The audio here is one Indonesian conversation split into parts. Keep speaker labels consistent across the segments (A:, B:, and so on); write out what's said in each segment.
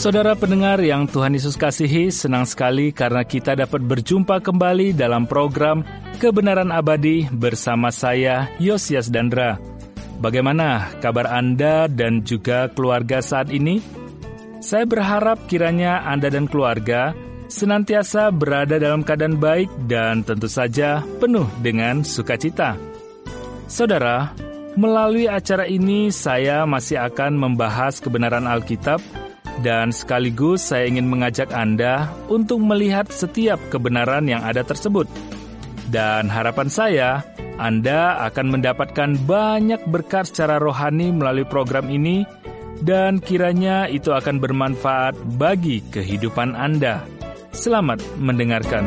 A: Saudara pendengar yang Tuhan Yesus kasihi, senang sekali karena kita dapat berjumpa kembali dalam program Kebenaran Abadi bersama saya, Yosias Dandra. Bagaimana kabar Anda dan juga keluarga saat ini? Saya berharap kiranya Anda dan keluarga senantiasa berada dalam keadaan baik dan tentu saja penuh dengan sukacita. Saudara, melalui acara ini saya masih akan membahas kebenaran Alkitab, dan sekaligus saya ingin mengajak Anda untuk melihat setiap kebenaran yang ada tersebut. Dan harapan saya, Anda akan mendapatkan banyak berkat secara rohani melalui program ini, dan kiranya itu akan bermanfaat bagi kehidupan Anda. Selamat mendengarkan.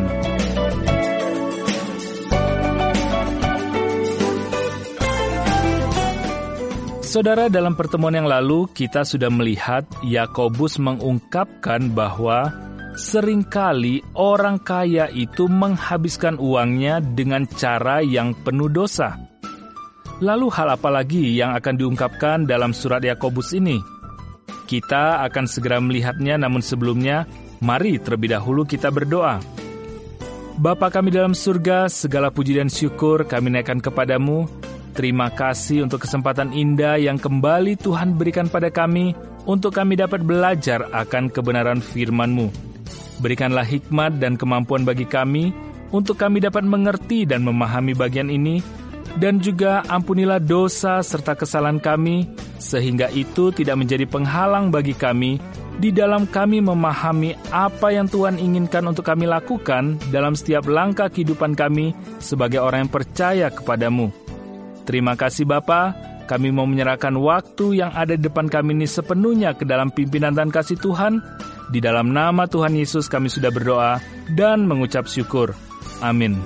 A: Saudara, dalam pertemuan yang lalu kita sudah melihat Yakobus mengungkapkan bahwa seringkali orang kaya itu menghabiskan uangnya dengan cara yang penuh dosa. Lalu hal apa lagi yang akan diungkapkan dalam surat Yakobus ini? Kita akan segera melihatnya, namun sebelumnya, mari terlebih dahulu kita berdoa. Bapa kami dalam surga, segala puji dan syukur kami naikkan kepadamu. Terima kasih untuk kesempatan indah yang kembali Tuhan berikan pada kami untuk kami dapat belajar akan kebenaran firman-Mu. Berikanlah hikmat dan kemampuan bagi kami untuk kami dapat mengerti dan memahami bagian ini, dan juga ampunilah dosa serta kesalahan kami, sehingga itu tidak menjadi penghalang bagi kami di dalam kami memahami apa yang Tuhan inginkan untuk kami lakukan dalam setiap langkah kehidupan kami sebagai orang yang percaya kepadamu. Terima kasih Bapa, kami mau menyerahkan waktu yang ada di depan kami ini sepenuhnya ke dalam pimpinan dan kasih Tuhan. Di dalam nama Tuhan Yesus kami sudah berdoa dan mengucap syukur. Amin.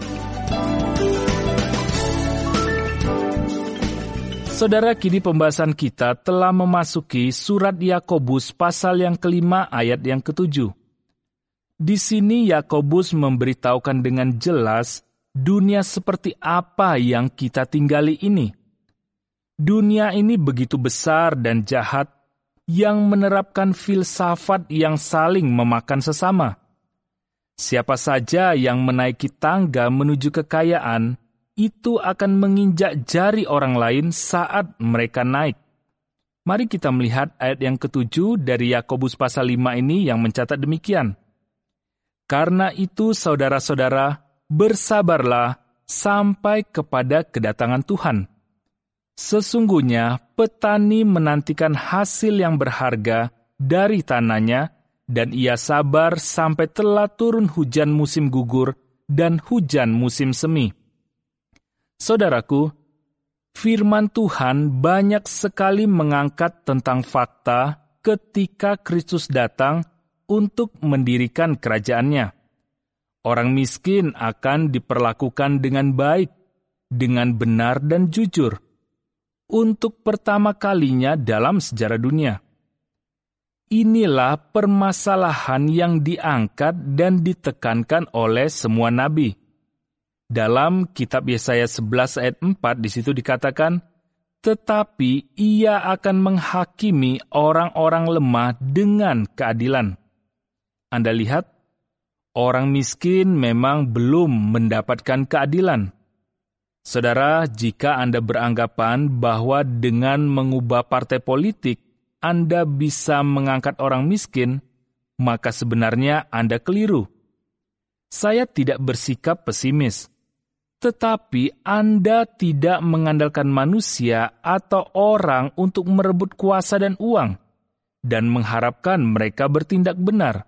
A: Saudara, kini pembahasan kita telah memasuki surat Yakobus pasal yang kelima ayat yang ke-7. Di sini Yakobus memberitahukan dengan jelas dunia seperti apa yang kita tinggali ini. Dunia ini begitu besar dan jahat yang menerapkan filsafat yang saling memakan sesama. Siapa saja yang menaiki tangga menuju kekayaan, itu akan menginjak jari orang lain saat mereka naik. Mari kita melihat ayat yang ke-7 dari Yakobus pasal 5 ini yang mencatat demikian. Karena itu saudara-saudara, bersabarlah sampai kepada kedatangan Tuhan. Sesungguhnya petani menantikan hasil yang berharga dari tanahnya, dan ia sabar sampai telah turun hujan musim gugur dan hujan musim semi. Saudaraku, firman Tuhan banyak sekali mengangkat tentang fakta ketika Kristus datang untuk mendirikan kerajaannya. Orang miskin akan diperlakukan dengan baik, dengan benar dan jujur, untuk pertama kalinya dalam sejarah dunia. Inilah permasalahan yang diangkat dan ditekankan oleh semua nabi. Dalam kitab Yesaya 11 ayat 4 di situ dikatakan, tetapi ia akan menghakimi orang-orang lemah dengan keadilan. Anda lihat, orang miskin memang belum mendapatkan keadilan. Saudara, jika Anda beranggapan bahwa dengan mengubah partai politik, Anda bisa mengangkat orang miskin, maka sebenarnya Anda keliru. Saya tidak bersikap pesimis, tetapi Anda tidak mengandalkan manusia atau orang untuk merebut kuasa dan uang, dan mengharapkan mereka bertindak benar.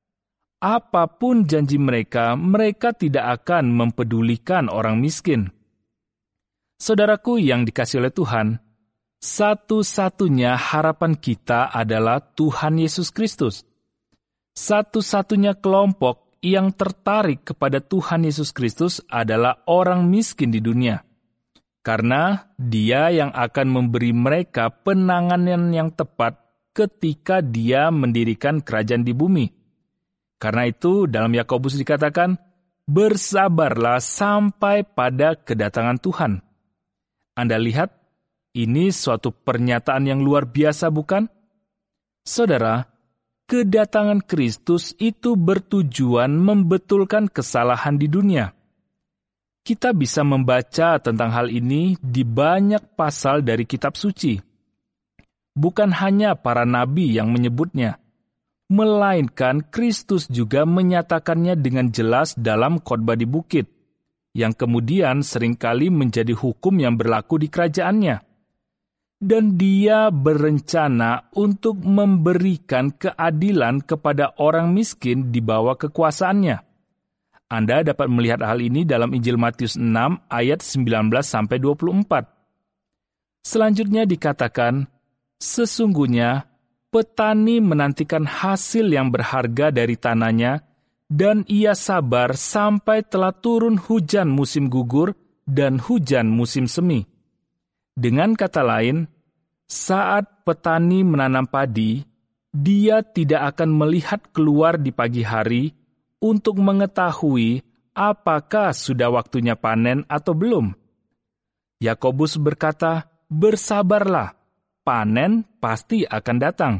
A: Apapun janji mereka, mereka tidak akan mempedulikan orang miskin. Saudaraku yang dikasihi oleh Tuhan, satu-satunya harapan kita adalah Tuhan Yesus Kristus. Satu-satunya kelompok yang tertarik kepada Tuhan Yesus Kristus adalah orang miskin di dunia. Karena Dia yang akan memberi mereka penanganan yang tepat ketika Dia mendirikan kerajaan di bumi. Karena itu, dalam Yakobus dikatakan, bersabarlah sampai pada kedatangan Tuhan. Anda lihat, ini suatu pernyataan yang luar biasa, bukan? Saudara, kedatangan Kristus itu bertujuan membetulkan kesalahan di dunia. Kita bisa membaca tentang hal ini di banyak pasal dari kitab suci. Bukan hanya para nabi yang menyebutnya, melainkan Kristus juga menyatakannya dengan jelas dalam khotbah di bukit, yang kemudian seringkali menjadi hukum yang berlaku di kerajaannya. Dan dia berencana untuk memberikan keadilan kepada orang miskin di bawah kekuasaannya. Anda dapat melihat hal ini dalam Injil Matius 6 ayat 19-24. Selanjutnya dikatakan, sesungguhnya petani menantikan hasil yang berharga dari tanahnya, dan ia sabar sampai telah turun hujan musim gugur dan hujan musim semi. Dengan kata lain, saat petani menanam padi, dia tidak akan melihat keluar di pagi hari untuk mengetahui apakah sudah waktunya panen atau belum. Yakobus berkata, "Bersabarlah, panen pasti akan datang."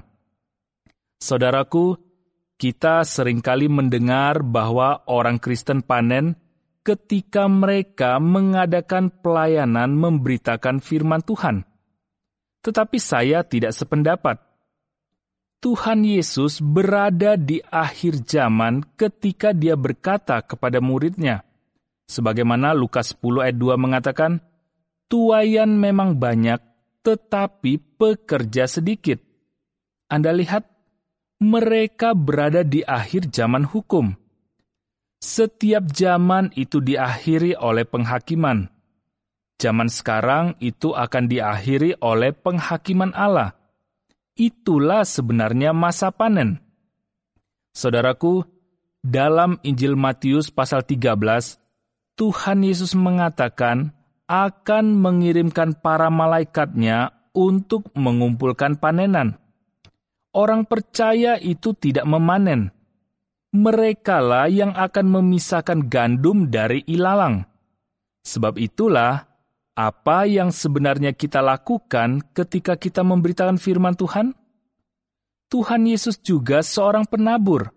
A: Saudaraku, kita seringkali mendengar bahwa orang Kristen panen ketika mereka mengadakan pelayanan memberitakan firman Tuhan. Tetapi saya tidak sependapat. Tuhan Yesus berada di akhir zaman ketika dia berkata kepada muridnya, sebagaimana Lukas 10 ayat 2 mengatakan, "Tuaian memang banyak, tetapi pekerja sedikit." Anda lihat, mereka berada di akhir zaman hukum. Setiap zaman itu diakhiri oleh penghakiman. Zaman sekarang itu akan diakhiri oleh penghakiman Allah. Itulah sebenarnya masa panen. Saudaraku, dalam Injil Matius pasal 13, Tuhan Yesus mengatakan akan mengirimkan para malaikatnya untuk mengumpulkan panenan. Orang percaya itu tidak memanen. Merekalah yang akan memisahkan gandum dari ilalang. Sebab itulah, apa yang sebenarnya kita lakukan ketika kita memberitakan firman Tuhan? Tuhan Yesus juga seorang penabur.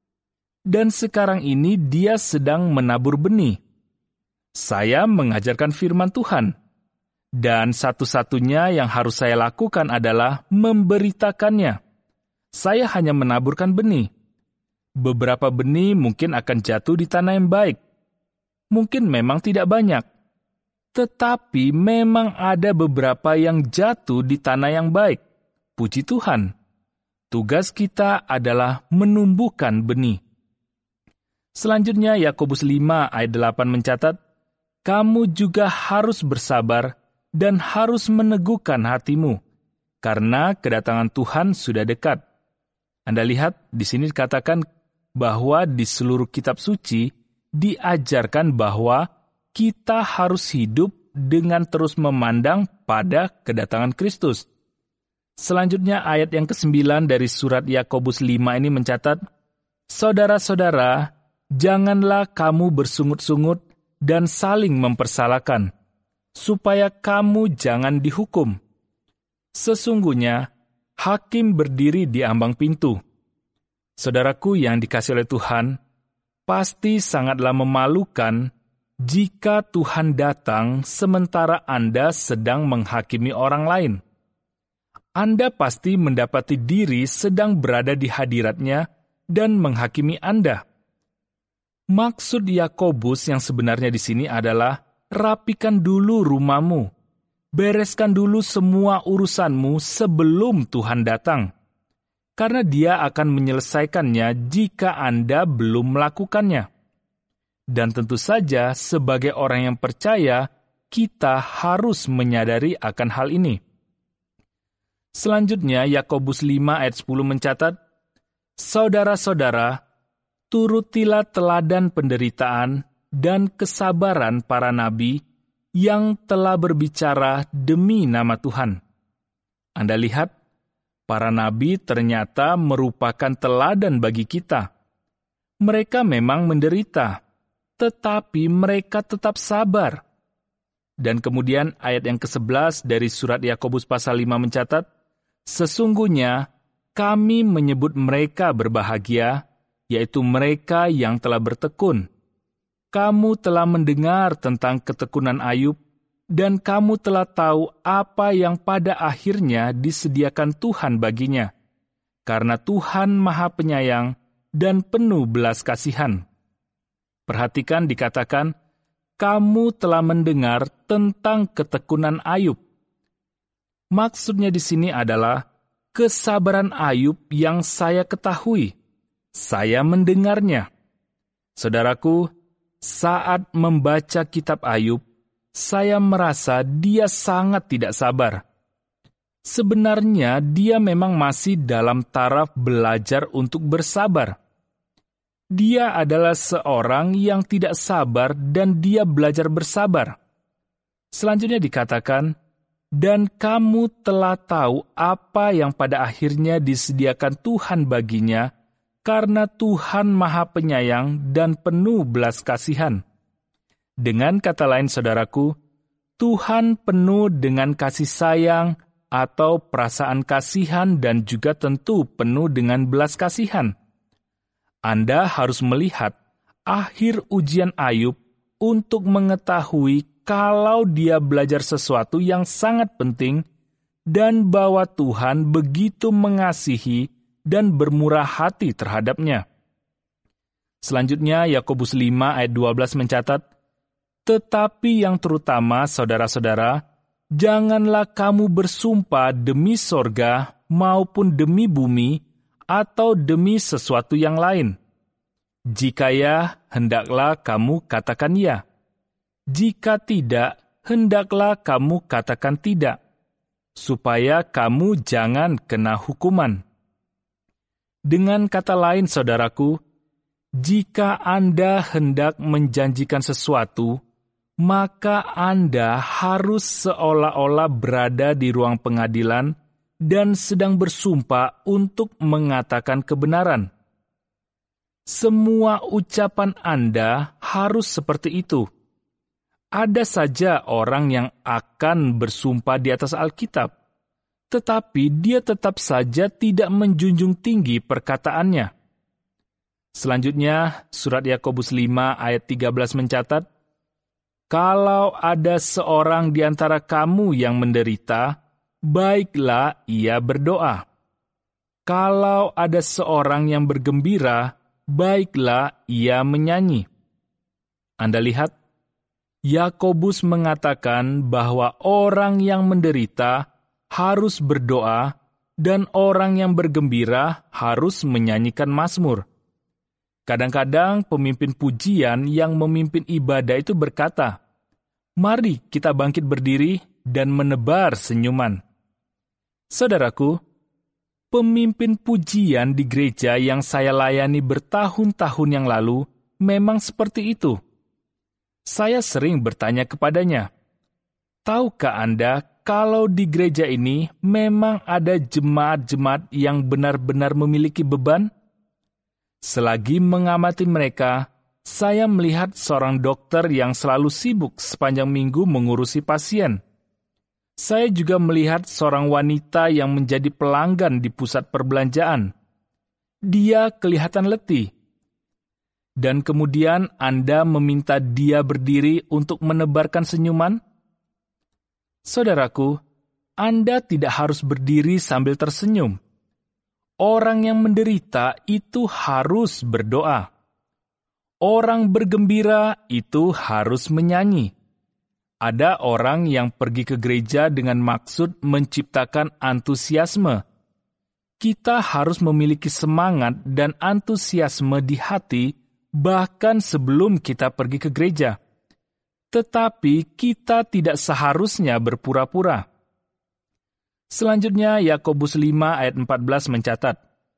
A: Dan sekarang ini dia sedang menabur benih. Saya mengajarkan firman Tuhan. Dan satu-satunya yang harus saya lakukan adalah memberitakannya. Saya hanya menaburkan benih. Beberapa benih mungkin akan jatuh di tanah yang baik. Mungkin memang tidak banyak. Tetapi memang ada beberapa yang jatuh di tanah yang baik. Puji Tuhan. Tugas kita adalah menumbuhkan benih. Selanjutnya Yakobus 5 ayat 8 mencatat, "Kamu juga harus bersabar dan harus meneguhkan hatimu, karena kedatangan Tuhan sudah dekat." Anda lihat, di sini dikatakan bahwa di seluruh kitab suci diajarkan bahwa kita harus hidup dengan terus memandang pada kedatangan Kristus. Selanjutnya ayat yang ke-9 dari surat Yakobus 5 ini mencatat, "Saudara-saudara, janganlah kamu bersungut-sungut dan saling mempersalahkan, supaya kamu jangan dihukum. Sesungguhnya, hakim berdiri di ambang pintu." Saudaraku yang dikasihi oleh Tuhan, pasti sangatlah memalukan jika Tuhan datang sementara Anda sedang menghakimi orang lain. Anda pasti mendapati diri sedang berada di hadiratnya dan menghakimi Anda. Maksud Yakobus yang sebenarnya di sini adalah, rapikan dulu rumahmu, bereskan dulu semua urusanmu sebelum Tuhan datang. Karena dia akan menyelesaikannya jika Anda belum melakukannya. Dan tentu saja, sebagai orang yang percaya, kita harus menyadari akan hal ini. Selanjutnya, Yakobus 5 ayat 10 mencatat, "Saudara-saudara, turutilah teladan penderitaan dan kesabaran para nabi yang telah berbicara demi nama Tuhan." Anda lihat, para nabi ternyata merupakan teladan bagi kita. Mereka memang menderita, tetapi mereka tetap sabar. Dan kemudian ayat yang ke-11 dari surat Yakobus pasal 5 mencatat, "Sesungguhnya kami menyebut mereka berbahagia, yaitu mereka yang telah bertekun. Kamu telah mendengar tentang ketekunan Ayub, dan kamu telah tahu apa yang pada akhirnya disediakan Tuhan baginya, karena Tuhan Maha Penyayang dan penuh belas kasihan. Perhatikan dikatakan, kamu telah mendengar tentang ketekunan Ayub. Maksudnya di sini adalah kesabaran Ayub yang saya ketahui. Saya mendengarnya. Saudaraku, saat membaca kitab Ayub, saya merasa dia sangat tidak sabar. Sebenarnya dia memang masih dalam taraf belajar untuk bersabar. Dia adalah seorang yang tidak sabar dan dia belajar bersabar. Selanjutnya dikatakan, dan kamu telah tahu apa yang pada akhirnya disediakan Tuhan baginya, karena Tuhan Maha Penyayang dan penuh belas kasihan. Dengan kata lain, saudaraku, Tuhan penuh dengan kasih sayang atau perasaan kasihan dan juga tentu penuh dengan belas kasihan. Anda harus melihat akhir ujian Ayub untuk mengetahui kalau dia belajar sesuatu yang sangat penting dan bahwa Tuhan begitu mengasihi dan bermurah hati terhadapnya. Selanjutnya, Yakobus 5 ayat 12 mencatat, tetapi yang terutama, saudara-saudara, janganlah kamu bersumpah demi sorga maupun demi bumi atau demi sesuatu yang lain. Jika ya, hendaklah kamu katakan ya. Jika tidak, hendaklah kamu katakan tidak, supaya kamu jangan kena hukuman. Dengan kata lain, saudaraku, jika Anda hendak menjanjikan sesuatu, maka Anda harus seolah-olah berada di ruang pengadilan dan sedang bersumpah untuk mengatakan kebenaran. Semua ucapan Anda harus seperti itu. Ada saja orang yang akan bersumpah di atas Alkitab, tetapi dia tetap saja tidak menjunjung tinggi perkataannya. Selanjutnya, surat Yakobus 5 ayat 13 mencatat, kalau ada seorang di antara kamu yang menderita, baiklah ia berdoa. Kalau ada seorang yang bergembira, baiklah ia menyanyi. Anda lihat, Yakobus mengatakan bahwa orang yang menderita harus berdoa, dan orang yang bergembira harus menyanyikan mazmur. Kadang-kadang pemimpin pujian yang memimpin ibadah itu berkata, mari kita bangkit berdiri dan menebar senyuman. Saudaraku, pemimpin pujian di gereja yang saya layani bertahun-tahun yang lalu memang seperti itu. Saya sering bertanya kepadanya, tahukah Anda kalau di gereja ini memang ada jemaat-jemaat yang benar-benar memiliki beban? Selagi mengamati mereka, saya melihat seorang dokter yang selalu sibuk sepanjang minggu mengurusi pasien. Saya juga melihat seorang wanita yang menjadi pelanggan di pusat perbelanjaan. Dia kelihatan letih. Dan kemudian Anda meminta dia berdiri untuk menebarkan senyuman? Saudaraku, Anda tidak harus berdiri sambil tersenyum. Orang yang menderita itu harus berdoa. Orang bergembira itu harus menyanyi. Ada orang yang pergi ke gereja dengan maksud menciptakan antusiasme. Kita harus memiliki semangat dan antusiasme di hati bahkan sebelum kita pergi ke gereja. Tetapi kita tidak seharusnya berpura-pura. Selanjutnya, Yakobus 5 ayat 14 mencatat,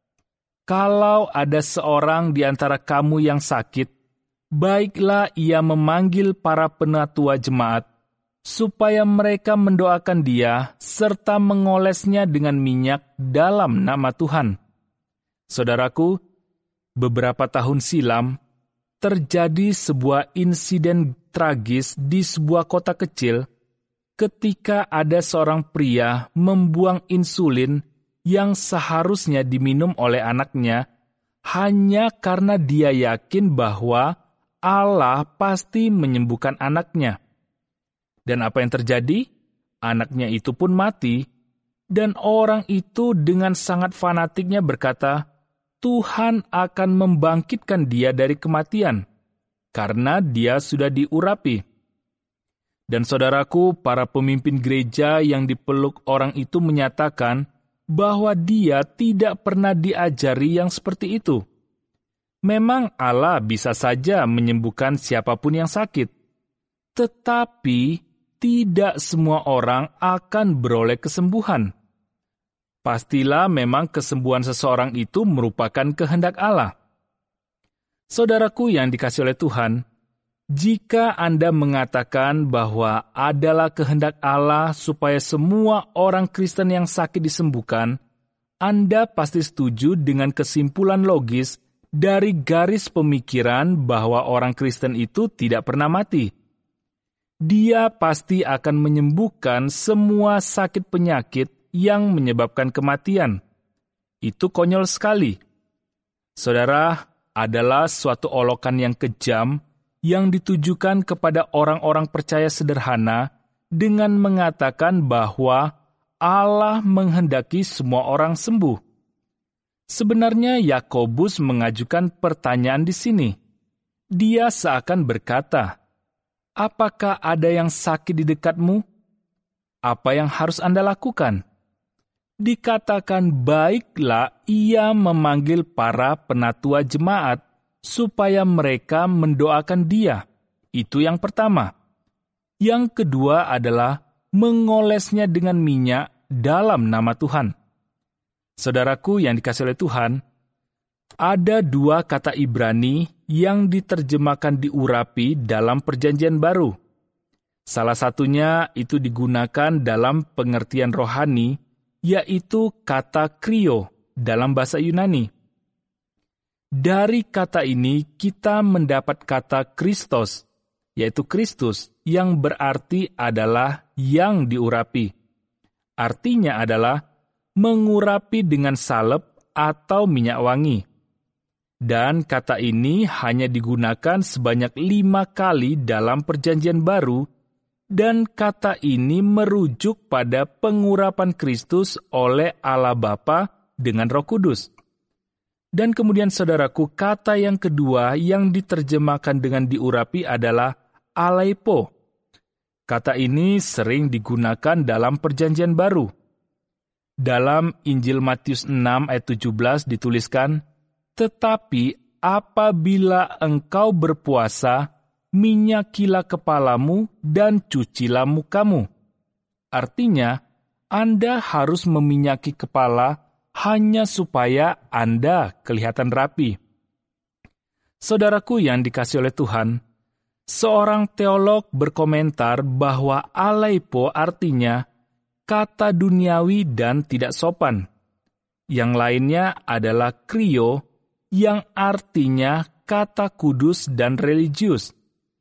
A: kalau ada seorang di antara kamu yang sakit, baiklah ia memanggil para penatua jemaat, supaya mereka mendoakan dia, serta mengolesnya dengan minyak dalam nama Tuhan. Saudaraku, beberapa tahun silam, terjadi sebuah insiden tragis di sebuah kota kecil ketika ada seorang pria membuang insulin yang seharusnya diminum oleh anaknya hanya karena dia yakin bahwa Allah pasti menyembuhkan anaknya. Dan apa yang terjadi? Anaknya itu pun mati, dan orang itu dengan sangat fanatiknya berkata, Tuhan akan membangkitkan dia dari kematian, karena dia sudah diurapi. Dan saudaraku, para pemimpin gereja yang dipeluk orang itu menyatakan bahwa dia tidak pernah diajari yang seperti itu. Memang Allah bisa saja menyembuhkan siapapun yang sakit, tetapi tidak semua orang akan beroleh kesembuhan. Pastilah memang kesembuhan seseorang itu merupakan kehendak Allah. Saudaraku yang dikasihi oleh Tuhan, jika Anda mengatakan bahwa adalah kehendak Allah supaya semua orang Kristen yang sakit disembuhkan, Anda pasti setuju dengan kesimpulan logis dari garis pemikiran bahwa orang Kristen itu tidak pernah mati. Dia pasti akan menyembuhkan semua sakit penyakit yang menyebabkan kematian. Itu konyol sekali. Saudara, adalah suatu olokan yang kejam yang ditujukan kepada orang-orang percaya sederhana dengan mengatakan bahwa Allah menghendaki semua orang sembuh. Sebenarnya Yakobus mengajukan pertanyaan di sini. Dia seakan berkata, apakah ada yang sakit di dekatmu? Apa yang harus Anda lakukan? Dikatakan baiklah ia memanggil para penatua jemaat supaya mereka mendoakan dia. Itu yang pertama. Yang kedua adalah mengolesnya dengan minyak dalam nama Tuhan. Saudaraku yang dikasihi oleh Tuhan, ada dua kata Ibrani yang diterjemahkan diurapi dalam Perjanjian Baru. Salah satunya itu digunakan dalam pengertian rohani, yaitu kata krio dalam bahasa Yunani. Dari kata ini kita mendapat kata Kristos, yaitu Kristus, yang berarti adalah yang diurapi. Artinya adalah mengurapi dengan salep atau minyak wangi. Dan kata ini hanya digunakan sebanyak 5 kali dalam Perjanjian Baru, dan kata ini merujuk pada pengurapan Kristus oleh Allah Bapa dengan Roh Kudus. Dan kemudian saudaraku, kata yang kedua yang diterjemahkan dengan diurapi adalah alaipo. Kata ini sering digunakan dalam Perjanjian Baru. Dalam Injil Matius 6 ayat 17 dituliskan, tetapi apabila engkau berpuasa, minyakilah kepalamu dan cucilah mukamu. Artinya, Anda harus meminyaki kepala hanya supaya Anda kelihatan rapi. Saudaraku yang dikasihi oleh Tuhan, seorang teolog berkomentar bahwa alaipo artinya kata duniawi dan tidak sopan. Yang lainnya adalah krio, yang artinya kata kudus dan religius.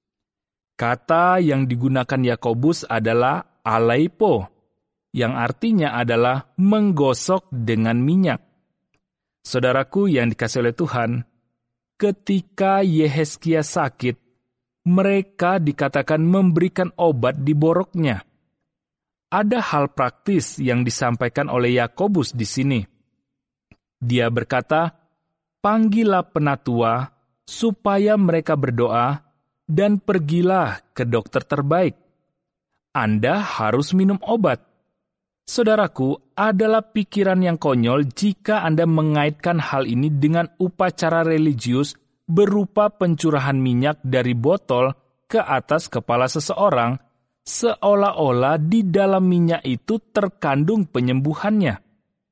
A: Kata yang digunakan Yakobus adalah alaipo, yang artinya adalah menggosok dengan minyak. Saudaraku yang dikasihi oleh Tuhan, ketika Yehezkia sakit, mereka dikatakan memberikan obat di boroknya. Ada hal praktis yang disampaikan oleh Yakobus di sini. Dia berkata, panggillah penatua supaya mereka berdoa dan pergilah ke dokter terbaik. Anda harus minum obat. Saudaraku, adalah pikiran yang konyol jika Anda mengaitkan hal ini dengan upacara religius berupa pencurahan minyak dari botol ke atas kepala seseorang, seolah-olah di dalam minyak itu terkandung penyembuhannya.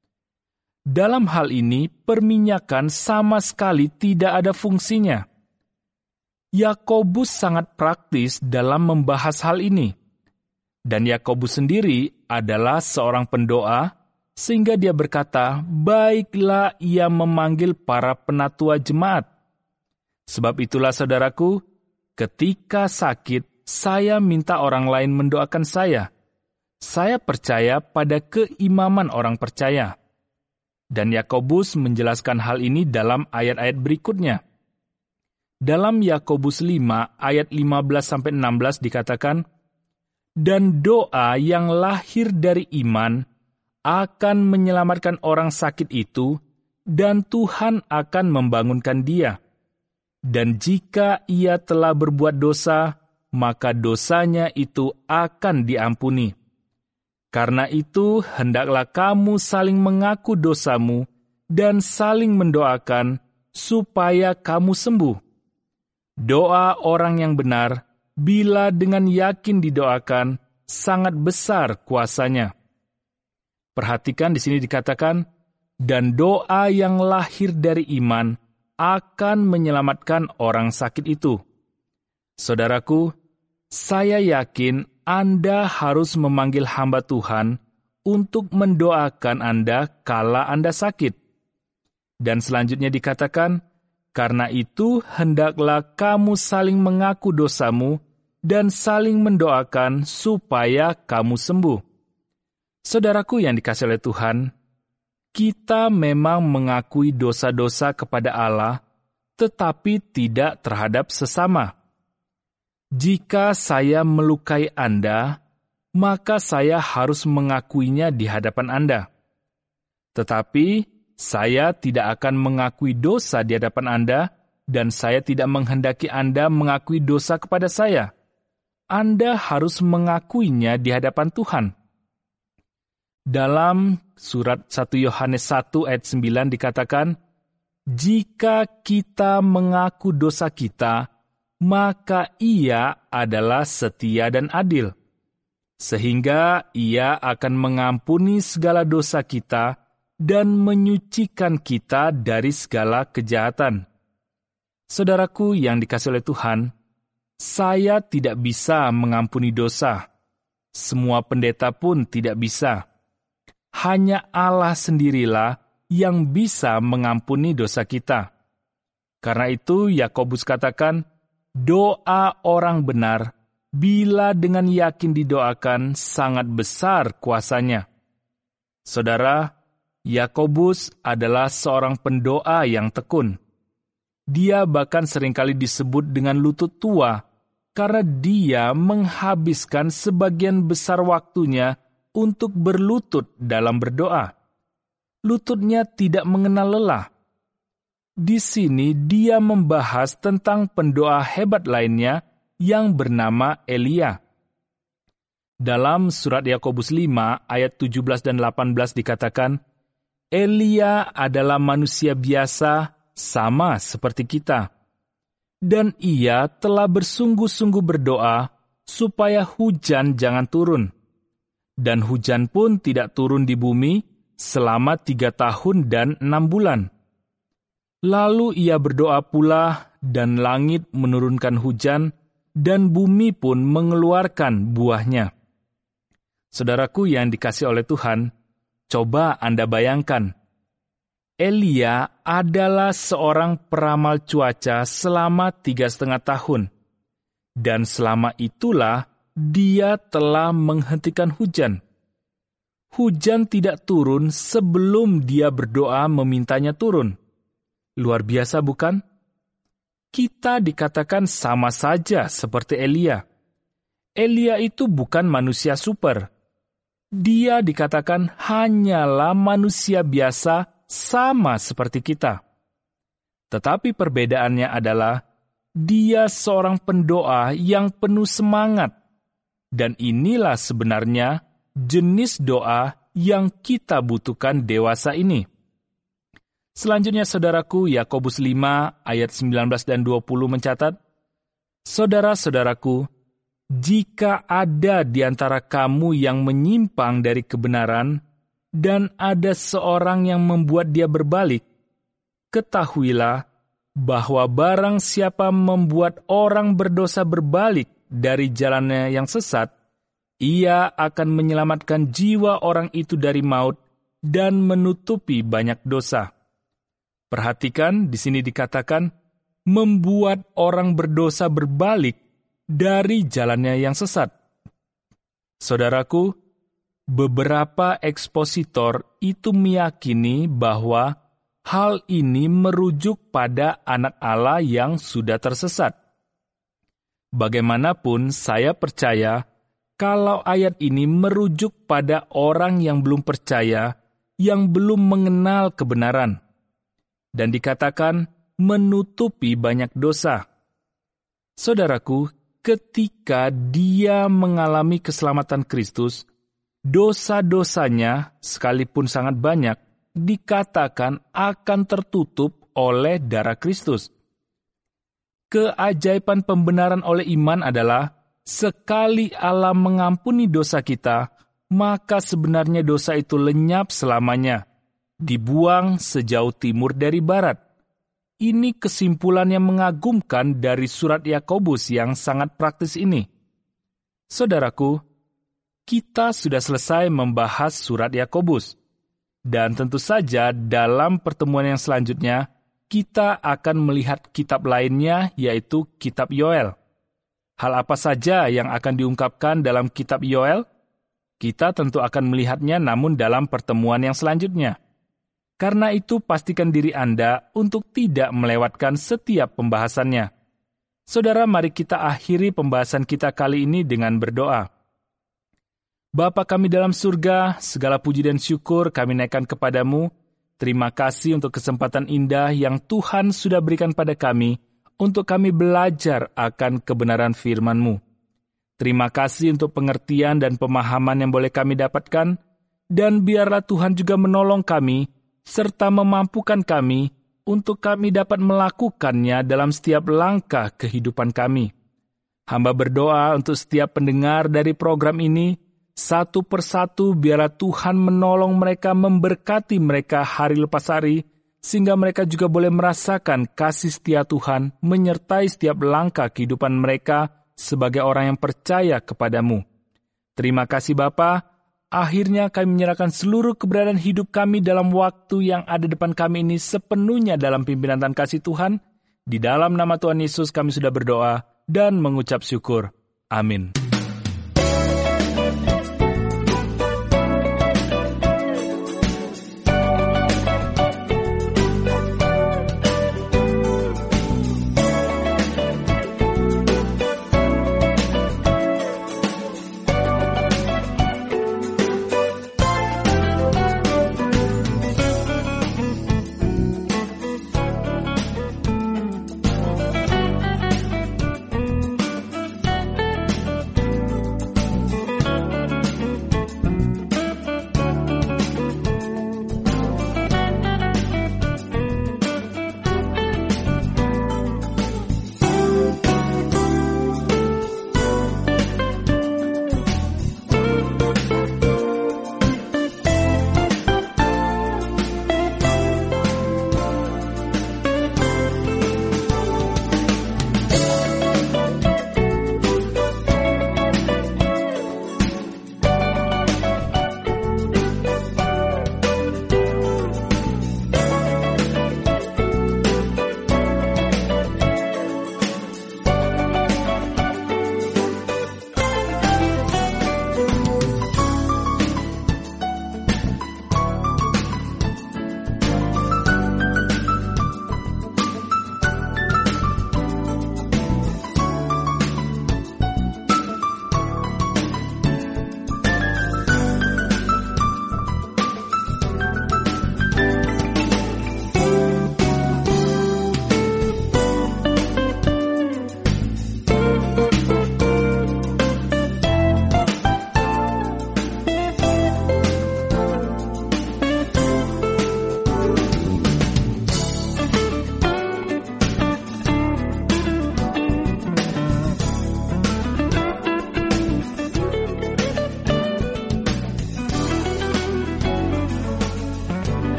A: Dalam hal ini, perminyakan sama sekali tidak ada fungsinya. Yakobus sangat praktis dalam membahas hal ini. Dan Yakobus sendiri adalah seorang pendoa, sehingga dia berkata, baiklah ia memanggil para penatua jemaat. Sebab itulah saudaraku, ketika sakit, saya minta orang lain mendoakan saya. Saya percaya pada keimaman orang percaya. Dan Yakobus menjelaskan hal ini dalam ayat-ayat berikutnya. Dalam Yakobus 5 ayat 15-16 dikatakan, "Dan doa yang lahir dari iman akan menyelamatkan orang sakit itu, dan Tuhan akan membangunkan dia. Dan jika ia telah berbuat dosa, maka dosanya itu akan diampuni. Karena itu, hendaklah kamu saling mengaku dosamu dan saling mendoakan supaya kamu sembuh. Doa orang yang benar, bila dengan yakin didoakan, sangat besar kuasanya." Perhatikan di sini dikatakan, dan doa yang lahir dari iman akan menyelamatkan orang sakit itu. Saudaraku, saya yakin Anda harus memanggil hamba Tuhan untuk mendoakan Anda kala Anda sakit. Dan selanjutnya dikatakan, karena itu hendaklah kamu saling mengaku dosamu dan saling mendoakan supaya kamu sembuh. Saudaraku yang dikasihi oleh Tuhan, kita memang mengakui dosa-dosa kepada Allah, tetapi tidak terhadap sesama. Jika saya melukai Anda, maka saya harus mengakuinya di hadapan Anda. Tetapi saya tidak akan mengakui dosa di hadapan Anda, dan saya tidak menghendaki Anda mengakui dosa kepada saya. Anda harus mengakuinya di hadapan Tuhan. Dalam surat 1 Yohanes 1 ayat 9 dikatakan, "Jika kita mengaku dosa kita, maka Ia adalah setia dan adil, sehingga Ia akan mengampuni segala dosa kita dan menyucikan kita dari segala kejahatan." Saudaraku yang dikasihi oleh Tuhan, saya tidak bisa mengampuni dosa. Semua pendeta pun tidak bisa. Hanya Allah sendirilah yang bisa mengampuni dosa kita. Karena itu Yakobus katakan, doa orang benar, bila dengan yakin didoakan, sangat besar kuasanya. Saudara, Yakobus adalah seorang pendoa yang tekun. Dia bahkan seringkali disebut dengan lutut tua, karena dia menghabiskan sebagian besar waktunya untuk berlutut dalam berdoa. Lututnya tidak mengenal lelah. Di sini dia membahas tentang pendoa hebat lainnya yang bernama Elia. Dalam surat Yakobus 5 ayat 17 dan 18 dikatakan, Elia adalah manusia biasa sama seperti kita. Dan ia telah bersungguh-sungguh berdoa supaya hujan jangan turun. Dan hujan pun tidak turun di bumi selama 3 tahun dan 6 bulan. Lalu ia berdoa pula, dan langit menurunkan hujan, dan bumi pun mengeluarkan buahnya. Saudaraku yang dikasihi oleh Tuhan, coba Anda bayangkan, Elia adalah seorang peramal cuaca selama 3,5 tahun. Dan selama itulah dia telah menghentikan hujan. Hujan tidak turun sebelum dia berdoa memintanya turun. Luar biasa bukan? Kita dikatakan sama saja seperti Elia. Elia itu bukan manusia super. Dia dikatakan hanyalah manusia biasa sama seperti kita. Tetapi perbedaannya adalah dia seorang pendoa yang penuh semangat. Dan inilah sebenarnya jenis doa yang kita butuhkan dewasa ini. Selanjutnya saudaraku, Yakobus 5 ayat 19 dan 20 mencatat, Saudara-saudaraku, jika ada di antara kamu yang menyimpang dari kebenaran, dan ada seorang yang membuat dia berbalik, ketahuilah bahwa barang siapa membuat orang berdosa berbalik dari jalannya yang sesat, ia akan menyelamatkan jiwa orang itu dari maut dan menutupi banyak dosa. Perhatikan, di sini dikatakan, membuat orang berdosa berbalik dari jalannya yang sesat. Saudaraku, Beberapa ekspositor itu meyakini bahwa hal ini merujuk pada anak Allah yang sudah tersesat. Bagaimanapun, saya percaya kalau ayat ini merujuk pada orang yang belum percaya, yang belum mengenal kebenaran, dan dikatakan menutupi banyak dosa. Saudaraku, ketika dia mengalami keselamatan Kristus, dosa-dosanya, sekalipun sangat banyak, dikatakan akan tertutup oleh darah Kristus. Keajaiban pembenaran oleh iman adalah, sekali Allah mengampuni dosa kita, maka sebenarnya dosa itu lenyap selamanya, dibuang sejauh timur dari barat. Ini kesimpulan yang mengagumkan dari surat Yakobus yang sangat praktis ini. Saudaraku, kita sudah selesai membahas surat Yakobus. Dan tentu saja dalam pertemuan yang selanjutnya, kita akan melihat kitab lainnya, yaitu kitab Yoel. Hal apa saja yang akan diungkapkan dalam kitab Yoel? Kita tentu akan melihatnya namun dalam pertemuan yang selanjutnya. Karena itu pastikan diri Anda untuk tidak melewatkan setiap pembahasannya. Saudara, mari kita akhiri pembahasan kita kali ini dengan berdoa. Bapa kami dalam surga, segala puji dan syukur kami naikkan kepadamu. Terima kasih untuk kesempatan indah yang Tuhan sudah berikan pada kami, untuk kami belajar akan kebenaran firman-Mu. Terima kasih untuk pengertian dan pemahaman yang boleh kami dapatkan, dan biarlah Tuhan juga menolong kami, serta memampukan kami, untuk kami dapat melakukannya dalam setiap langkah kehidupan kami. Hamba berdoa untuk setiap pendengar dari program ini, satu persatu biarlah Tuhan menolong mereka, memberkati mereka hari lepas hari, sehingga mereka juga boleh merasakan kasih setia Tuhan menyertai setiap langkah kehidupan mereka sebagai orang yang percaya kepadamu. Terima kasih Bapa. Akhirnya kami menyerahkan seluruh keberadaan hidup kami dalam waktu yang ada depan kami ini sepenuhnya dalam pimpinan dan kasih Tuhan. Di dalam nama Tuhan Yesus kami sudah berdoa dan mengucap syukur. Amin.